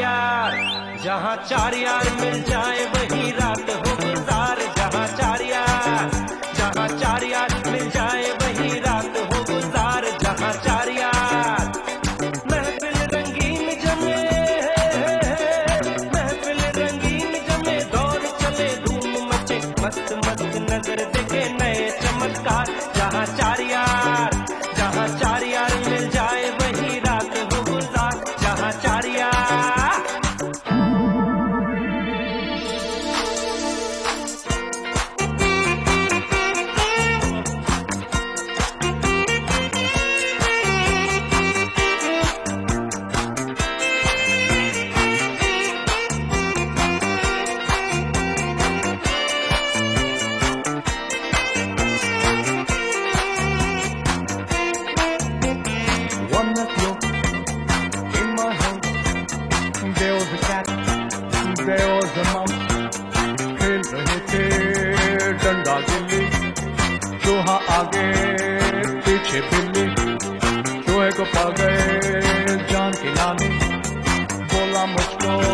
यार, जहाँ चार यार मिल जाए वही रात हो गुजार। जहाँ चार यार मिल जाए वही रात हो गुजार। जहाँ चार यार महफिल रंगीन जमे, महफिल रंगीन जमे, दौर चले धूम मचे, मस्त मस्त नजर देखे नए चमत्कार। जहाँ चार यार मिल जाए वही रात हो गुजार। जहाँ चार यार there was a mouse, खेल रहे थे डंडा गिल्ली, चूहा आगे पीछे बिल्ली, चूहे को पा गए जान की नानी, बोला मुझको